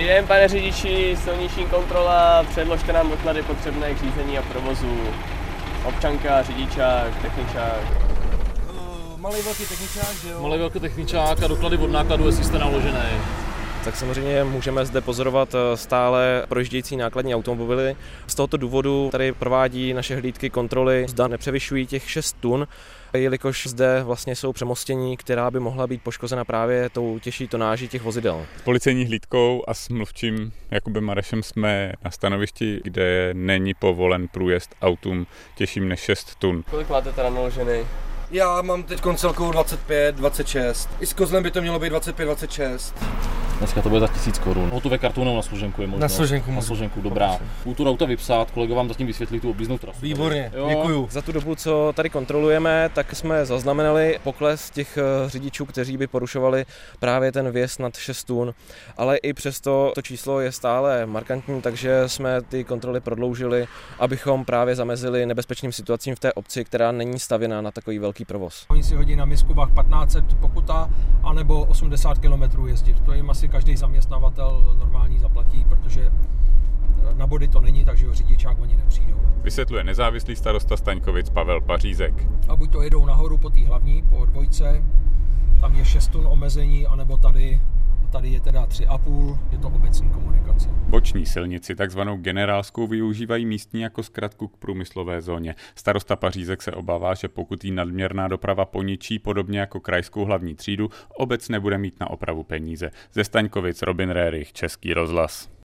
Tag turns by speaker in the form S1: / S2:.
S1: Dobrý den, pane řidiči, silniční kontrola, předložte nám doklady potřebné k řízení a provozu. Občanka, řidičák, techničák.
S2: Malý velký techničák, že jo?
S3: Malý velký techničák a doklady od nákladu, jestli jste naložený.
S4: Tak samozřejmě můžeme zde pozorovat stále projíždějící nákladní automobily. Z tohoto důvodu tady provádí naše hlídky kontroly, zda nepřevyšují těch 6 tun, jelikož zde vlastně jsou přemostění, která by mohla být poškozena právě tou těžší tonáží těch vozidel.
S5: S policejní hlídkou a s mluvčím Jakubem Marešem jsme na stanovišti, kde není povolen průjezd autům těžším než 6 tun.
S1: Kolik máte teda naložený?
S2: Já mám teď celkovou 25, 26. I s kozlem by to mělo být 25, 26.
S3: Dneska to bude za 1000 korun. Hotové kartou nebo na složenku je možno?
S2: Na složenku.
S3: Na složenku, dobrá. Kultura auta vypsat, kolega vám zatím vysvětlí tu objízdnou trasu.
S2: Výborně,
S3: jo.
S2: děkuju.
S4: Za tu dobu, co tady kontrolujeme, tak jsme zaznamenali pokles těch řidičů, kteří by porušovali právě ten vjezd nad 6 tun, ale i přesto to číslo je stále markantní, takže jsme ty kontroly prodloužili, abychom právě zamezili nebezpečným situacím v té obci, která není stavěná na takový velký provoz.
S6: Oni si hodí na miskubách 1500 pokuta, anebo 80 km jezdit. To jim asi každý zaměstnavatel normální zaplatí, protože na body to není, takže o řidičák oni nepřijdou.
S5: Vysvětluje nezávislý starosta Staňkovic Pavel Pařízek.
S6: A buď to jedou nahoru po té hlavní, po dvojce, tam je 6 tun omezení, anebo tady je teda 3,5, je to obecní komunikace.
S5: Boční silnici, takzvanou generálskou, využívají místní jako zkratku k průmyslové zóně. Starosta Pařízek se obává, že pokud jí nadměrná doprava poničí, podobně jako krajskou hlavní třídu, obec nebude mít na opravu peníze. Ze Staňkovic Robin Rérich, Český rozhlas.